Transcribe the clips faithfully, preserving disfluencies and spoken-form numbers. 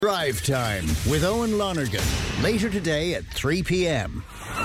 Drive Time with Owen Lonergan. Later today at three p.m.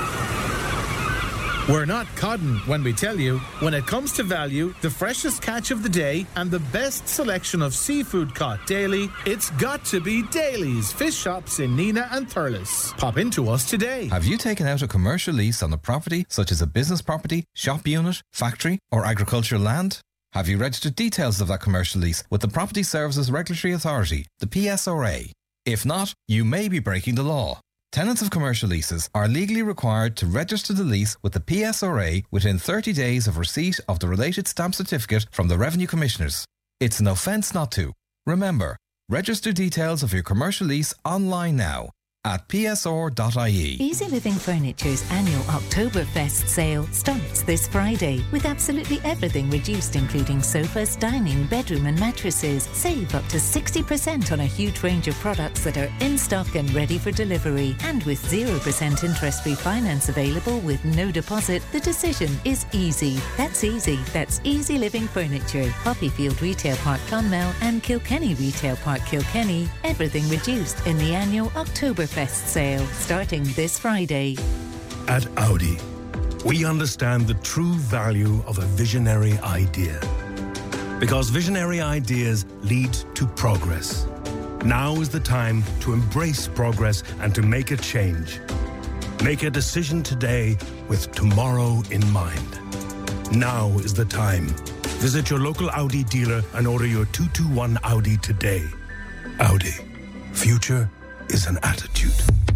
We're not codding when we tell you, when it comes to value, the freshest catch of the day and the best selection of seafood caught daily, it's got to be Daly's Fish Shops in Neenah and Thurles. Pop into us today. Have you taken out a commercial lease on a property such as a business property, shop unit, factory or agricultural land? Have you registered details of that commercial lease with the Property Services Regulatory Authority, the P S R A? If not, you may be breaking the law. Tenants of commercial leases are legally required to register the lease with the P S R A within thirty days of receipt of the related stamp certificate from the Revenue Commissioners. It's an offence not to. Remember, register details of your commercial lease online now at p s r dot i e. Easy Living Furniture's annual Oktoberfest sale starts this Friday with absolutely everything reduced, including sofas, dining, bedroom and mattresses. Save up to sixty percent on a huge range of products that are in stock and ready for delivery. And with zero percent interest-free finance available with no deposit, the decision is easy. That's easy. That's Easy Living Furniture. Poppyfield Retail Park Clonmel and Kilkenny Retail Park Kilkenny. Everything reduced in the annual Oktoberfest sale starting this Friday. At Audi, we understand the true value of a visionary idea. Because visionary ideas lead to progress. Now is the time to embrace progress and to make a change. Make a decision today with tomorrow in mind. Now is the time. Visit your local Audi dealer and order your two twenty-one Audi today. Audi. Future is an attitude.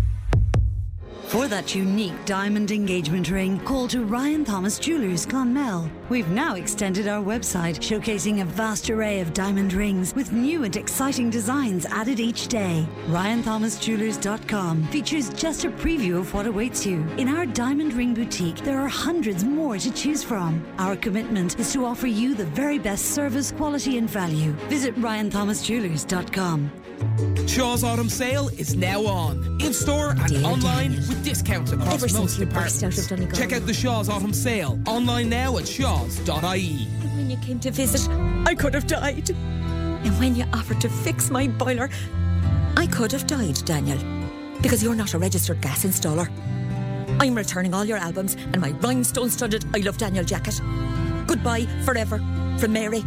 For that unique diamond engagement ring, call to Ryan Thomas Jewelers, Clonmel. We've now extended our website, showcasing a vast array of diamond rings with new and exciting designs added each day. ryan thomas jewelers dot com features just a preview of what awaits you. In our diamond ring boutique, there are hundreds more to choose from. Our commitment is to offer you the very best service, quality and value. Visit ryan thomas jewelers dot com. Shaw's Autumn Sale is now on. In-store and Dear online Daniel. with discounts across Ever since most you burst out departments. of Donegal. Check out the Shaw's Autumn Sale online now at shaws dot i e. And when you came to visit, I could have died. And when you offered to fix my boiler, I could have died, Daniel. Because you're not a registered gas installer. I'm returning all your albums and my rhinestone-studded I Love Daniel jacket. Goodbye forever from Mary.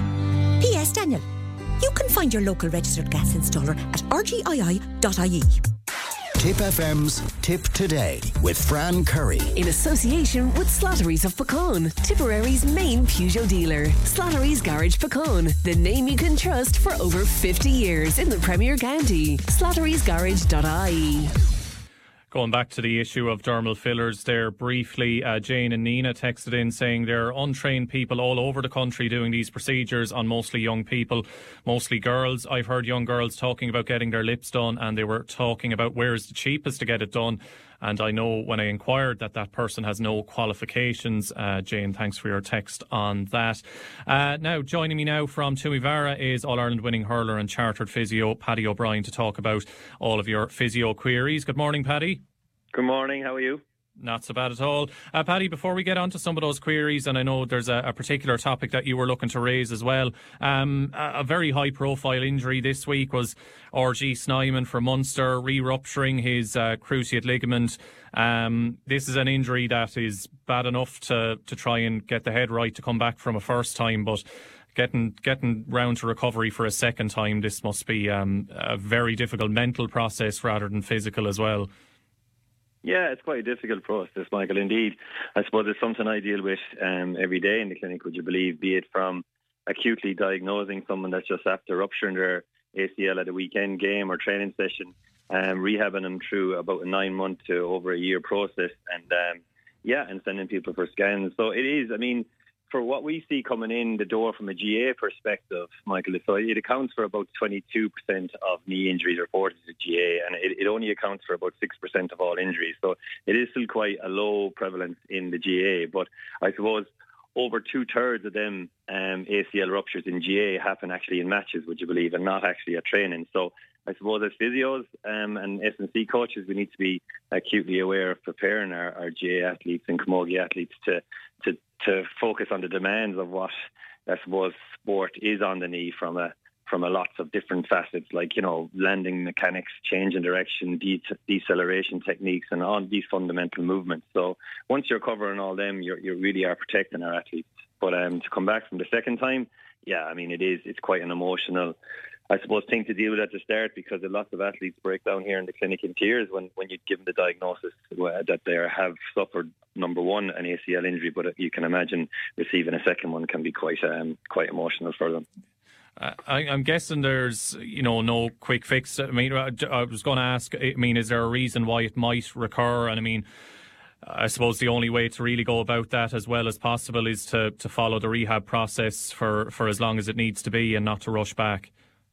P S Daniel, you can find your local registered gas installer at r g i i dot i e. Tip F M's Tip Today with Fran Curry. In association with Slattery's of Pecan, Tipperary's main Peugeot dealer. Slattery's Garage Pecan, the name you can trust for over fifty years in the Premier County. slatterys garage dot i e. Going back to the issue of dermal fillers there briefly, uh, Jane and Nina texted in saying there are untrained people all over the country doing these procedures on mostly young people, mostly girls. I've heard young girls talking about getting their lips done and they were talking about where's the cheapest to get it done. And I know when I inquired that that person has no qualifications. Uh, Jane, thanks for your text on that. Uh, now, joining me now from Tumivara is All-Ireland winning hurler and chartered physio, Paddy O'Brien, to talk about all of your physio queries. Good morning, Paddy. Good morning, how are you? Not so bad at all. Uh, Paddy, before we get on to some of those queries, and I know there's a, a particular topic that you were looking to raise as well, um, a, a very high-profile injury this week was R G Snyman for Munster, re-rupturing his uh, cruciate ligament. Um, this is an injury that is bad enough to, to try and get the head right to come back from a first time, but getting getting round to recovery for a second time, this must be um, a very difficult mental process rather than physical as well. Yeah, it's quite a difficult process, Michael, indeed. I suppose it's something I deal with um, every day in the clinic, would you believe, be it from acutely diagnosing someone that's just after rupturing their A C L at a weekend game or training session, um, rehabbing them through about a nine-month to over a year process, and um, yeah, and sending people for scans. So it is, I mean, for what we see coming in the door from a G A perspective, Michael, so it accounts for about twenty-two percent of knee injuries reported to G A, and it, it only accounts for about six percent of all injuries. So it is still quite a low prevalence in the G A. But I suppose over two-thirds of them um, A C L ruptures in G A happen actually in matches, would you believe, and not actually at training. So I suppose as physios um, and S and C coaches, we need to be acutely aware of preparing our, our G A athletes and camogie athletes to, to to focus on the demands of what I suppose sport is on the knee from a from a lots of different facets, like, you know, landing mechanics, change in direction, de- deceleration techniques, and all these fundamental movements. So once you're covering all them, you're, you really are protecting our athletes. But um, to come back from the second time, yeah, I mean, it is, it's quite an emotional, I suppose, thing to deal with at the start, because a lot of athletes break down here in the clinic in tears when, when you give them the diagnosis that they have suffered, number one, an A C L injury, but you can imagine receiving a second one can be quite um, quite emotional for them. Uh, I, I'm guessing there's, you know, no quick fix. I mean, I, I was going to ask, I mean, is there a reason why it might recur? And I mean, I suppose the only way to really go about that as well as possible is to, to follow the rehab process for, for as long as it needs to be and not to rush back.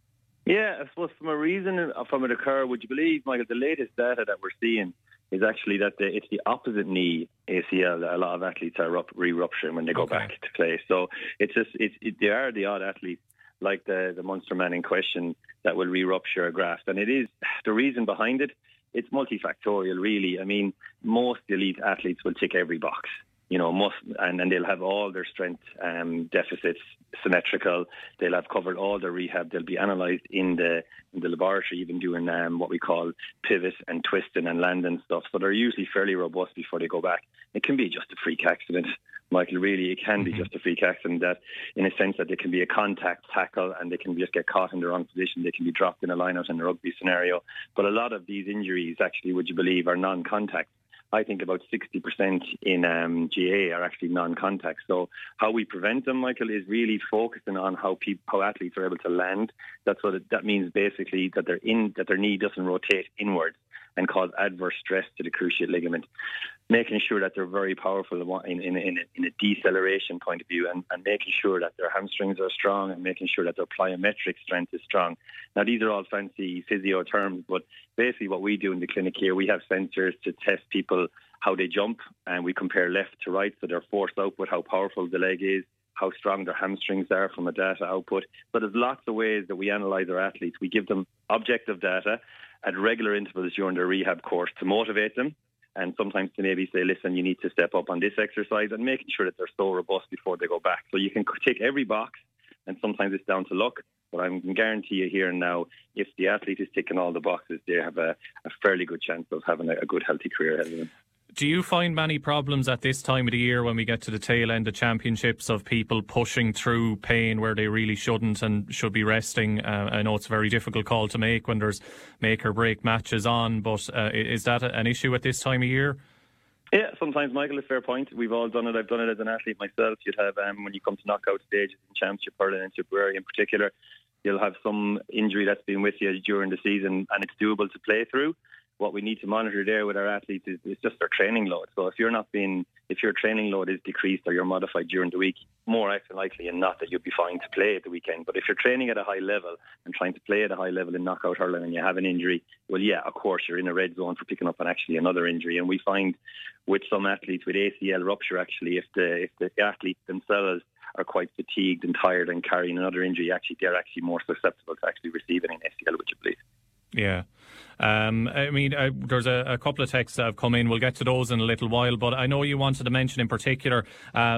Yeah, I suppose from a reason from it occur, would you believe, Michael, the latest data that we're seeing is actually that the, it's the opposite knee A C L that a lot of athletes are re-rupturing when they go okay. back to play. So it's just, it's, it, they are the odd athletes, like the, the Munster man in question, that will re-rupture a graft. And it is, the reason behind it, it's multifactorial, really. I mean, most elite athletes will tick every box, you know, most, and, and they'll have all their strength um, deficits symmetrical. They'll have covered all their rehab. They'll be analysed in the in the laboratory, even doing um, what we call pivot and twisting and landing stuff. So they're usually fairly robust before they go back. It can be just a freak accident, Michael, really. It can be just a freak accident that, in a sense, that they can be a contact tackle and they can just get caught in the wrong position. They can be dropped in a line-out in a rugby scenario. But a lot of these injuries, actually, would you believe, are non-contact. I think about sixty percent in um, G A are actually non-contact. So how we prevent them, Michael, is really focusing on how people, how athletes are able to land. That's what it, that means, basically, that their in that their knee doesn't rotate inwards and cause adverse stress to the cruciate ligament. Making sure that they're very powerful in, in, in, a, in a deceleration point of view, and, and making sure that their hamstrings are strong, and making sure that their plyometric strength is strong. Now, these are all fancy physio terms, but basically what we do in the clinic here, we have sensors to test people how they jump, and we compare left to right, so their force output, how powerful the leg is, how strong their hamstrings are from a data output. So there's lots of ways that we analyse our athletes. We give them objective data at regular intervals during their rehab course to motivate them, and sometimes to maybe say, listen, you need to step up on this exercise, and making sure that they're so robust before they go back. So you can tick every box, and sometimes it's down to luck, but I can guarantee you here and now, if the athlete is ticking all the boxes, they have a, a fairly good chance of having a, a good, healthy career ahead of them. Do you find many problems at this time of the year when we get to the tail end of championships of people pushing through pain where they really shouldn't and should be resting? Uh, I know it's a very difficult call to make when there's make or break matches on, but uh, is that an issue at this time of year? Yeah, sometimes, Michael, a fair point. We've all done it. I've done it as an athlete myself. You'd have, um, when you come to knockout stages in Championship Hurling and Tipperary in particular, you'll have some injury that's been with you during the season, and it's doable to play through. What we need to monitor there with our athletes is, is just their training load. So if you're not being, if your training load is decreased or you're modified during the week, more likely than not that you'll be fine to play at the weekend. But if you're training at a high level and trying to play at a high level in knockout hurling and you have an injury, well, yeah, of course, you're in a red zone for picking up on actually another injury. And we find with some athletes with A C L rupture, actually, if the if the athletes themselves are quite fatigued and tired and carrying another injury, actually, they're actually more susceptible to actually receiving an A C L, would you believe? Yeah. Um, I mean, uh, there's a, a couple of texts that have come in. We'll get to those in a little while, but I know you wanted to mention in particular uh,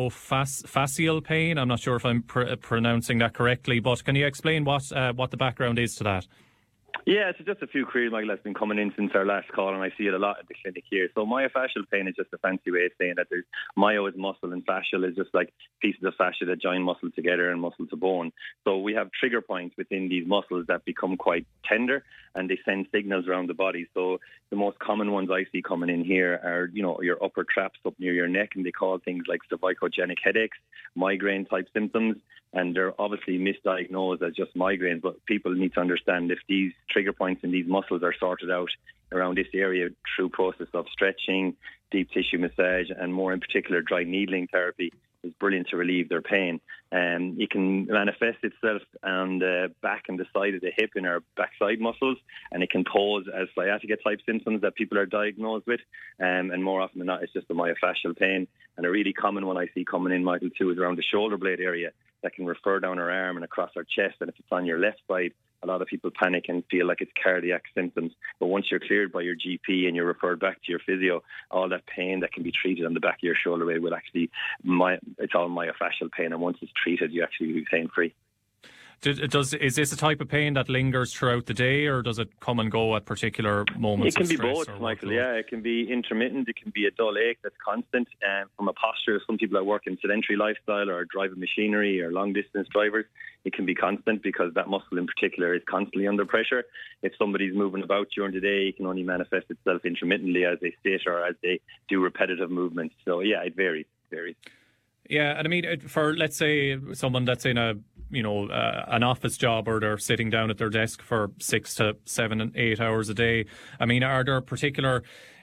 myofascial pain. I'm not sure if I'm pr- pronouncing that correctly, but can you explain what uh, what the background is to that? Yeah, it's just a few queries, Michael, that's been coming in since our last call, and I see it a lot at the clinic here. So myofascial pain is just a fancy way of saying that there's myo is muscle and fascial is just like pieces of fascia that join muscle together and muscle to bone. So we have trigger points within these muscles that become quite tender, and they send signals around the body. So the most common ones I see coming in here are, you know, your upper traps up near your neck, and they call things like cervicogenic headaches, migraine type symptoms. And they're obviously misdiagnosed as just migraines, but people need to understand if these trigger points in these muscles are sorted out around this area through process of stretching, deep tissue massage, and more in particular dry needling therapy is brilliant to relieve their pain. And um, it can manifest itself on the back and the side of the hip in our backside muscles, and it can pose as sciatica type symptoms that people are diagnosed with. Um, and more often than not, it's just a myofascial pain. And a really common one I see coming in, Michael, too, is around the shoulder blade area that can refer down our arm and across our chest. And if it's on your left side, a lot of people panic and feel like it's cardiac symptoms. But once you're cleared by your G P and you're referred back to your physio, all that pain that can be treated on the back of your shoulder blade will actually, my, it's all myofascial pain. And once it's treated, you actually be pain-free. Does is this a type of pain that lingers throughout the day, or does it come and go at particular moments? It can of be stress both, Michael. Yeah, it can be intermittent. It can be a dull ache that's constant. Um, from a posture, some people that work in sedentary lifestyle or driving machinery or long distance drivers, it can be constant because that muscle in particular is constantly under pressure. If somebody's moving about during the day, it can only manifest itself intermittently as they sit or as they do repetitive movements. So yeah, it varies. It varies. Yeah, and I mean, for let's say someone that's in a you know uh, an office job, or they're sitting down at their desk for six to seven and eight hours a day. I mean, are there particular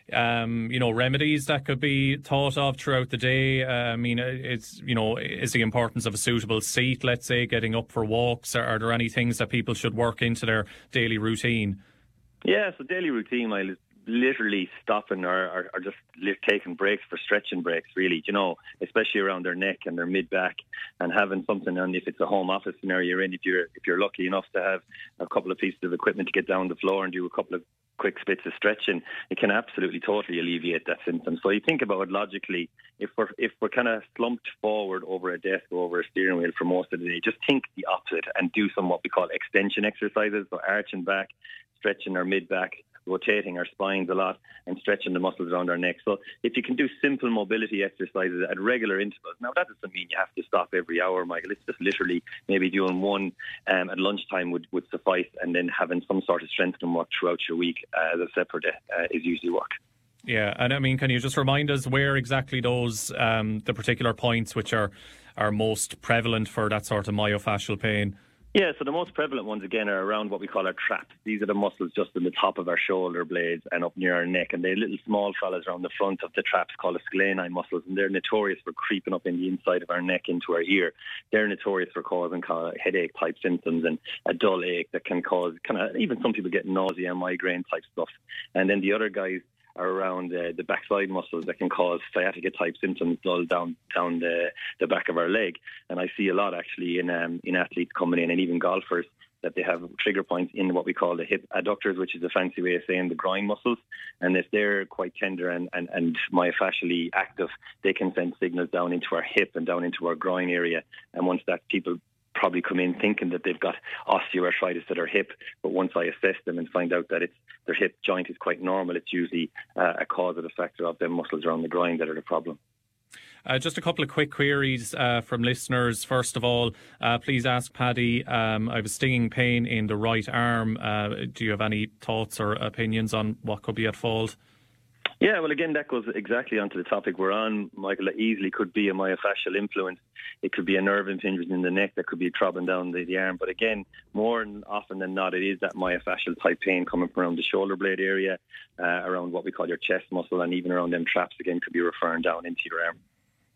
um, you know remedies that could be thought of throughout the day? Uh, I mean, it's you know is the importance of a suitable seat, let's say, getting up for walks. Are, are there any things that people should work into their daily routine? Yeah, so daily routine, Michael, is literally stopping or, or, or just li- taking breaks for stretching breaks, really, you know, especially around their neck and their mid-back, and having something on. If it's a home office scenario you're in, if you're if you're lucky enough to have a couple of pieces of equipment to get down the floor and do a couple of quick spits of stretching, it can absolutely totally alleviate that symptom. So you think about it logically. If we're if we're kind of slumped forward over a desk or over a steering wheel for most of the day, just think the opposite and do some what we call extension exercises, so arching back, stretching our mid-back, rotating our spines a lot and stretching the muscles around our neck. So if you can do simple mobility exercises at regular intervals, now that doesn't mean you have to stop every hour, Michael. It's just literally maybe doing one um, at lunchtime would, would suffice, and then having some sort of strengthening work throughout your week uh, as a separate uh, is usually work. Yeah, and I mean, can you just remind us where exactly those, um, the particular points which are, are most prevalent for that sort of myofascial pain? Yeah, so the most prevalent ones, again, are around what we call our traps. These are the muscles just in the top of our shoulder blades and up near our neck. And they're little small fellas around the front of the traps called the sgleni muscles. And they're notorious for creeping up in the inside of our neck into our ear. They're notorious for causing kind of headache-type symptoms and a dull ache that can cause kind of, even some people get nausea and migraine-type stuff. And then the other guys are around uh, the backside muscles that can cause sciatica type symptoms dull down down the, the back of our leg. And I see a lot actually in um, in athletes coming in, and even golfers, that they have trigger points in what we call the hip adductors, which is a fancy way of saying the groin muscles. And if they're quite tender and, and, and myofascially active, they can send signals down into our hip and down into our groin area. And once that, people probably come in thinking that they've got osteoarthritis to their hip, but once I assess them and find out that it's their hip joint is quite normal, it's usually uh, a causative factor of them muscles around the groin that are the problem. Uh, just a couple of quick queries uh, from listeners. First of all, uh, please ask Paddy, um, I have a stinging pain in the right arm. Uh, do you have any thoughts or opinions on what could be at fault? Yeah, well, again, that goes exactly onto the topic we're on, Michael. It easily could be a myofascial influence. It could be a nerve impingement in the neck that could be throbbing down the, the arm. But again, more often than not, it is that myofascial type pain coming from around the shoulder blade area, uh, around what we call your chest muscle, and even around them traps, again, could be referring down into your arm.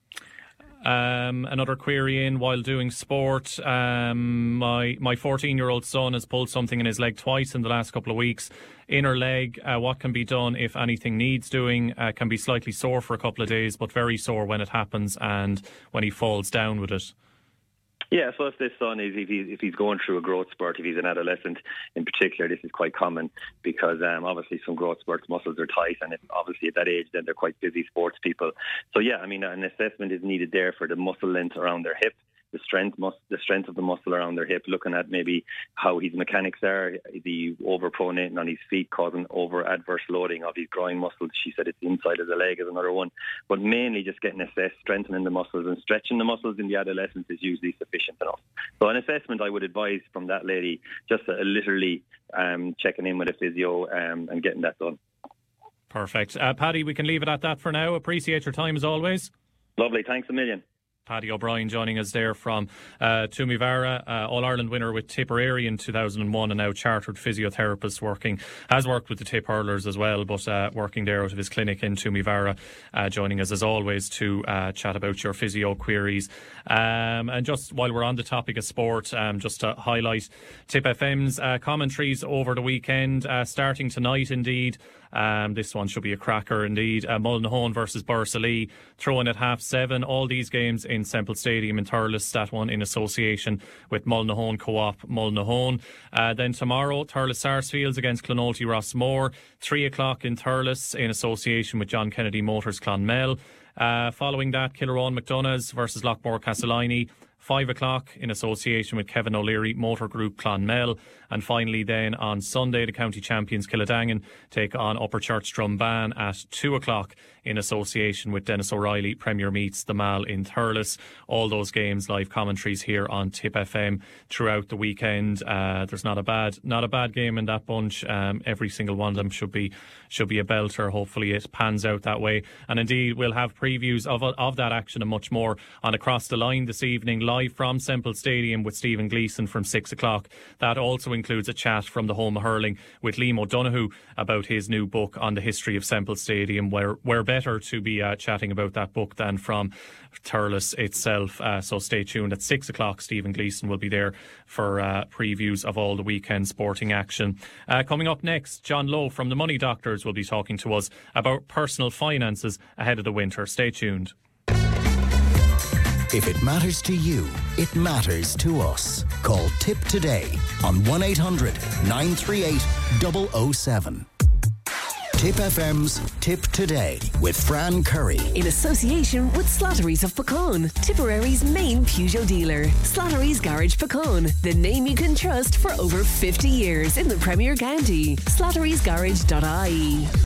Um, another query in while doing sport. Um, my my fourteen-year-old son has pulled something in his leg twice in the last couple of weeks. Inner leg, uh, what can be done if anything needs doing? Uh, can be slightly sore for a couple of days, but very sore when it happens and when he falls down with it. Yeah, so if this son is, if, he, if he's going through a growth spurt, if he's an adolescent in particular, this is quite common because um, obviously some growth spurts, muscles are tight, and if, obviously at that age then they're quite busy sports people. So yeah, I mean, an assessment is needed there for the muscle length around their hip, the strength mus- the strength of the muscle around their hip, looking at maybe how his mechanics are, the over-pronating on his feet causing over-adverse loading of his groin muscles. She said it's the inside of the leg is another one. But mainly just getting assessed, strengthening the muscles and stretching the muscles in the adolescence is usually sufficient enough. So an assessment I would advise from that lady, just uh, literally um, checking in with a physio um, and getting that done. Perfect. Uh, Paddy, we can leave it at that for now. Appreciate your time as always. Lovely. Thanks a million. Paddy O'Brien joining us there from uh, Toomevara, uh, All-Ireland winner with Tipperary in two thousand one, and now chartered physiotherapist, working, has worked with the Tip hurlers as well, but uh, working there out of his clinic in Toomevara, uh, joining us as always to uh, chat about your physio queries. Um, and just while we're on the topic of sport, um, just to highlight Tip F M's uh, commentaries over the weekend, uh, starting tonight indeed. Um, this one should be a cracker indeed. Uh, Mullinahone versus Bursalee, throwing at half seven. All these games in Semple Stadium in Thurles, that one in association with Mullinahone Co-op Mullinahone. Uh, then tomorrow, Thurles Sarsfields against Clonoulty Rossmore, three o'clock in Thurles in association with John Kennedy Motors Clonmel. Uh, following that, Kilruane McDonough's versus Lockmore Castleiney, five o'clock in association with Kevin O'Leary Motor Group Clonmel. And finally then on Sunday, the county champions Killadangan take on Upper Church Drumban at two o'clock in association with Dennis O'Reilly Premier Meets the Mall in Thurles. All those games, live commentaries here on Tip F M throughout the weekend. Uh, there's not a bad not a bad game in that bunch. Um, every single one of them should be should be a belter. Hopefully it pans out that way. And indeed, we'll have previews of of that action and much more on Across the Line this evening, live from Semple Stadium with Stephen Gleeson from six o'clock. That also includes a chat from the home of hurling with Liam O'Donoghue about his new book on the history of Semple Stadium. Where where better to be uh, chatting about that book than from Thurles itself. Uh, so stay tuned. At six o'clock, Stephen Gleeson will be there for uh, previews of all the weekend sporting action. Uh, coming up next, John Lowe from the Money Doctors will be talking to us about personal finances ahead of the winter. Stay tuned. If it matters to you, it matters to us. Call Tip today on one eight hundred nine three eight double oh seven. Tip F M's Tip Today with Fran Curry. In association with Slattery's of Pecan, Tipperary's main Peugeot dealer. Slattery's Garage Pecan, the name you can trust for over fifty years in the Premier County. slatterysgarage dot I E